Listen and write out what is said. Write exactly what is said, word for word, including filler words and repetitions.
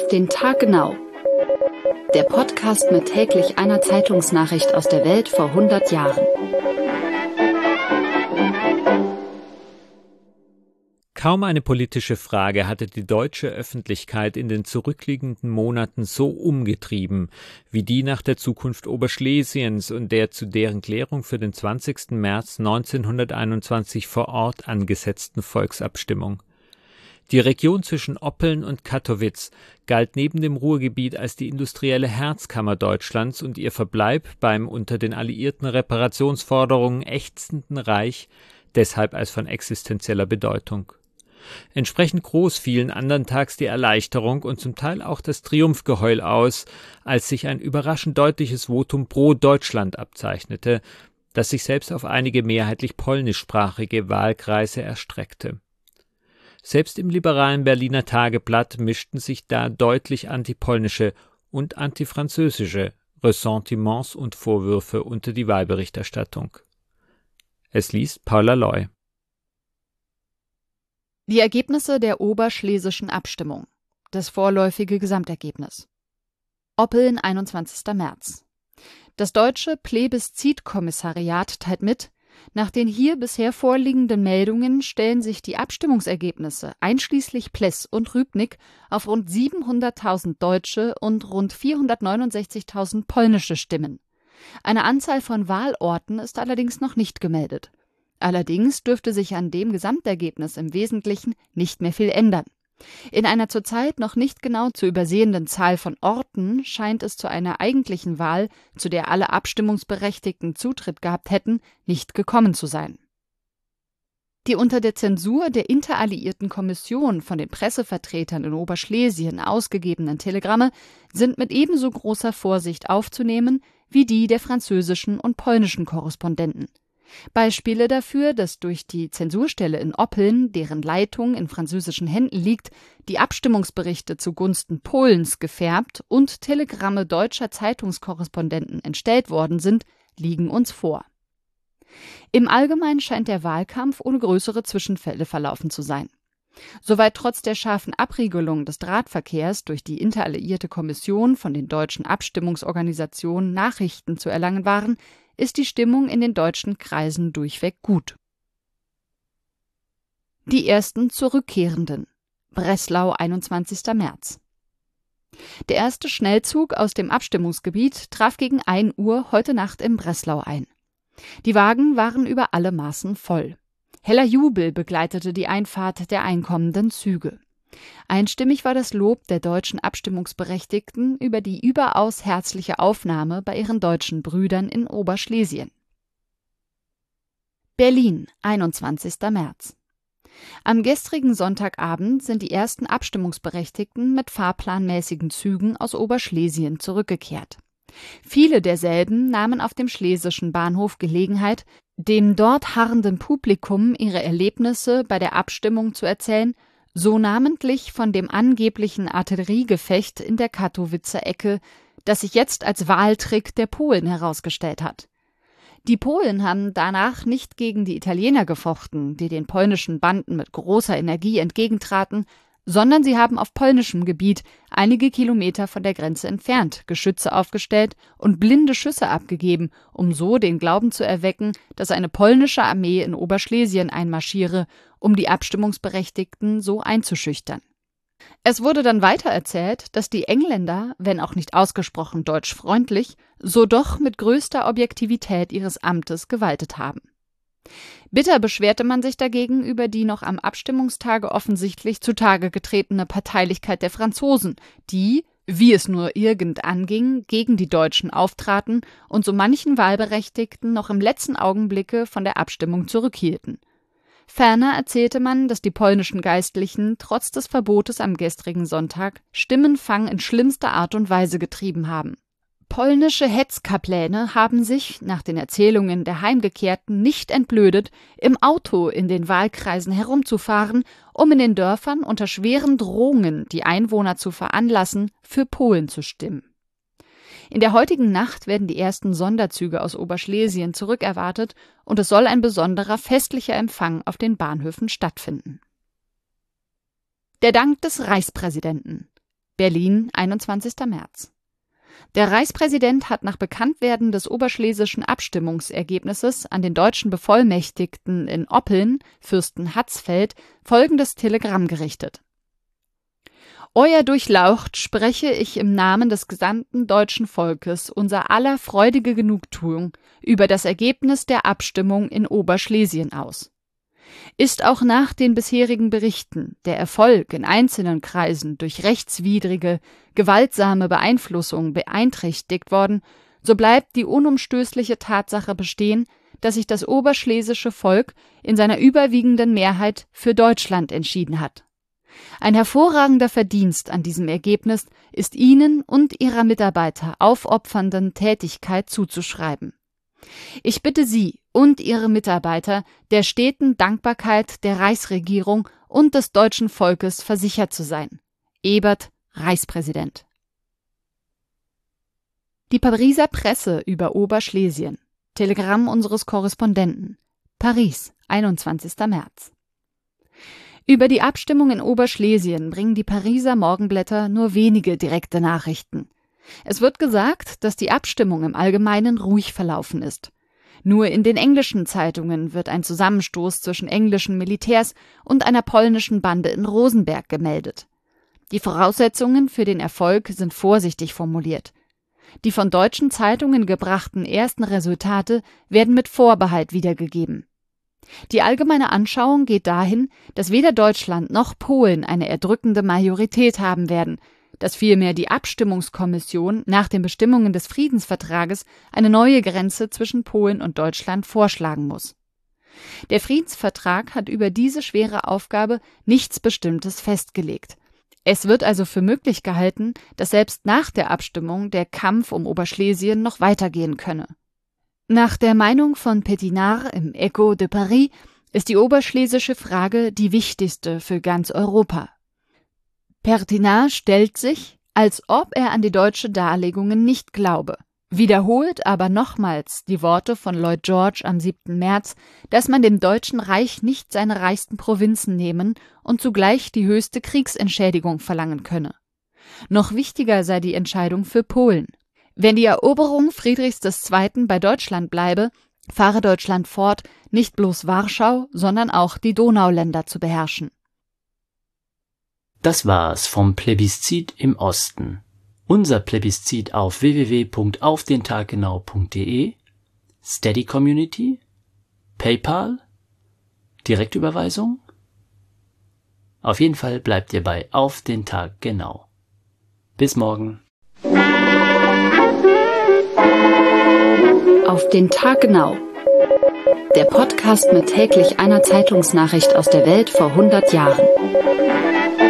den Tag genau. Der Podcast mit täglich einer Zeitungsnachricht aus der Welt vor hundert Jahren. Kaum eine politische Frage hatte die deutsche Öffentlichkeit in den zurückliegenden Monaten so umgetrieben wie die nach der Zukunft Oberschlesiens und der zu deren Klärung für den zwanzigsten März neunzehnhunderteinundzwanzig vor Ort angesetzten Volksabstimmung. Die Region zwischen Oppeln und Kattowitz galt neben dem Ruhrgebiet als die industrielle Herzkammer Deutschlands und ihr Verbleib beim unter den alliierten Reparationsforderungen ächzenden Reich deshalb als von existenzieller Bedeutung. Entsprechend groß fielen anderntags die Erleichterung und zum Teil auch das Triumphgeheul aus, als sich ein überraschend deutliches Votum pro Deutschland abzeichnete, das sich selbst auf einige mehrheitlich polnischsprachige Wahlkreise erstreckte. Selbst im liberalen Berliner Tageblatt mischten sich da deutlich antipolnische und antifranzösische Ressentiments und Vorwürfe unter die Wahlberichterstattung. Es liest Paula Loy. Die Ergebnisse der oberschlesischen Abstimmung. Das vorläufige Gesamtergebnis. Oppeln, einundzwanzigster März. Das deutsche Plebiszitkommissariat teilt mit: Nach den hier bisher vorliegenden Meldungen stellen sich die Abstimmungsergebnisse einschließlich Pless und Rübnik auf rund siebenhunderttausend deutsche und rund vierhundertneunundsechzigtausend polnische Stimmen. Eine Anzahl von Wahlorten ist allerdings noch nicht gemeldet. Allerdings dürfte sich an dem Gesamtergebnis im Wesentlichen nicht mehr viel ändern. In einer zurzeit noch nicht genau zu übersehenden Zahl von Orten scheint es zu einer eigentlichen Wahl, zu der alle Abstimmungsberechtigten Zutritt gehabt hätten, nicht gekommen zu sein. Die unter der Zensur der Interalliierten Kommission von den Pressevertretern in Oberschlesien ausgegebenen Telegramme sind mit ebenso großer Vorsicht aufzunehmen wie die der französischen und polnischen Korrespondenten. Beispiele dafür, dass durch die Zensurstelle in Oppeln, deren Leitung in französischen Händen liegt, die Abstimmungsberichte zugunsten Polens gefärbt und Telegramme deutscher Zeitungskorrespondenten entstellt worden sind, liegen uns vor. Im Allgemeinen scheint der Wahlkampf ohne größere Zwischenfälle verlaufen zu sein. Soweit trotz der scharfen Abriegelung des Drahtverkehrs durch die Interalliierte Kommission von den deutschen Abstimmungsorganisationen Nachrichten zu erlangen waren, ist die Stimmung in den deutschen Kreisen durchweg gut. Die ersten Zurückkehrenden. Breslau, einundzwanzigster März. Der erste Schnellzug aus dem Abstimmungsgebiet traf gegen ein Uhr heute Nacht in Breslau ein. Die Wagen waren über alle Maßen voll. Heller Jubel begleitete die Einfahrt der einkommenden Züge. Einstimmig war das Lob der deutschen Abstimmungsberechtigten über die überaus herzliche Aufnahme bei ihren deutschen Brüdern in Oberschlesien. Berlin, einundzwanzigster März. Am gestrigen Sonntagabend sind die ersten Abstimmungsberechtigten mit fahrplanmäßigen Zügen aus Oberschlesien zurückgekehrt. Viele derselben nahmen auf dem schlesischen Bahnhof Gelegenheit, dem dort harrenden Publikum ihre Erlebnisse bei der Abstimmung zu erzählen, so namentlich von dem angeblichen Artilleriegefecht in der Kattowitzer Ecke, das sich jetzt als Wahltrick der Polen herausgestellt hat. Die Polen haben danach nicht gegen die Italiener gefochten, die den polnischen Banden mit großer Energie entgegentraten, sondern sie haben auf polnischem Gebiet, einige Kilometer von der Grenze entfernt, Geschütze aufgestellt und blinde Schüsse abgegeben, um so den Glauben zu erwecken, dass eine polnische Armee in Oberschlesien einmarschiere, um die Abstimmungsberechtigten so einzuschüchtern. Es wurde dann weiter erzählt, dass die Engländer, wenn auch nicht ausgesprochen deutschfreundlich, so doch mit größter Objektivität ihres Amtes gewaltet haben. Bitter beschwerte man sich dagegen über die noch am Abstimmungstage offensichtlich zutage getretene Parteilichkeit der Franzosen, die, wie es nur irgend anging, gegen die Deutschen auftraten und so manchen Wahlberechtigten noch im letzten Augenblicke von der Abstimmung zurückhielten. Ferner erzählte man, dass die polnischen Geistlichen trotz des Verbotes am gestrigen Sonntag Stimmenfang in schlimmster Art und Weise getrieben haben. Polnische Hetzkapläne haben sich, nach den Erzählungen der Heimgekehrten, nicht entblödet, im Auto in den Wahlkreisen herumzufahren, um in den Dörfern unter schweren Drohungen die Einwohner zu veranlassen, für Polen zu stimmen. In der heutigen Nacht werden die ersten Sonderzüge aus Oberschlesien zurückerwartet und es soll ein besonderer festlicher Empfang auf den Bahnhöfen stattfinden. Der Dank des Reichspräsidenten. Berlin, einundzwanzigster März. Der Reichspräsident hat nach Bekanntwerden des oberschlesischen Abstimmungsergebnisses an den deutschen Bevollmächtigten in Oppeln, Fürsten Hatzfeld, folgendes Telegramm gerichtet: Euer Durchlaucht spreche ich im Namen des gesamten deutschen Volkes unser aller freudige Genugtuung über das Ergebnis der Abstimmung in Oberschlesien aus. Ist auch nach den bisherigen Berichten der Erfolg in einzelnen Kreisen durch rechtswidrige, gewaltsame Beeinflussung beeinträchtigt worden, so bleibt die unumstößliche Tatsache bestehen, dass sich das oberschlesische Volk in seiner überwiegenden Mehrheit für Deutschland entschieden hat. Ein hervorragender Verdienst an diesem Ergebnis ist Ihnen und Ihrer Mitarbeiter aufopfernden Tätigkeit zuzuschreiben. Ich bitte Sie und Ihre Mitarbeiter, der steten Dankbarkeit der Reichsregierung und des deutschen Volkes versichert zu sein. Ebert, Reichspräsident. Die Pariser Presse über Oberschlesien. Telegramm unseres Korrespondenten. Paris, einundzwanzigster März. Über die Abstimmung in Oberschlesien bringen die Pariser Morgenblätter nur wenige direkte Nachrichten. Es wird gesagt, dass die Abstimmung im Allgemeinen ruhig verlaufen ist. Nur in den englischen Zeitungen wird ein Zusammenstoß zwischen englischen Militärs und einer polnischen Bande in Rosenberg gemeldet. Die Voraussetzungen für den Erfolg sind vorsichtig formuliert. Die von deutschen Zeitungen gebrachten ersten Resultate werden mit Vorbehalt wiedergegeben. Die allgemeine Anschauung geht dahin, dass weder Deutschland noch Polen eine erdrückende Majorität haben werden, dass vielmehr die Abstimmungskommission nach den Bestimmungen des Friedensvertrages eine neue Grenze zwischen Polen und Deutschland vorschlagen muss. Der Friedensvertrag hat über diese schwere Aufgabe nichts Bestimmtes festgelegt. Es wird also für möglich gehalten, dass selbst nach der Abstimmung der Kampf um Oberschlesien noch weitergehen könne. Nach der Meinung von Petinard im Echo de Paris ist die oberschlesische Frage die wichtigste für ganz Europa. Petinard stellt sich, als ob er an die deutsche Darlegungen nicht glaube, wiederholt aber nochmals die Worte von Lloyd George am siebten März, dass man dem Deutschen Reich nicht seine reichsten Provinzen nehmen und zugleich die höchste Kriegsentschädigung verlangen könne. Noch wichtiger sei die Entscheidung für Polen. Wenn die Eroberung Friedrichs des Zweiten bei Deutschland bleibe, fahre Deutschland fort, nicht bloß Warschau, sondern auch die Donauländer zu beherrschen. Das war's vom Plebiszit im Osten. Unser Plebiszit auf w w w punkt auf den tag genau punkt de, Steady Community, PayPal, Direktüberweisung. Auf jeden Fall bleibt ihr bei Auf den Tag genau. Bis morgen. Auf den Tag genau. Der Podcast mit täglich einer Zeitungsnachricht aus der Welt vor hundert Jahren.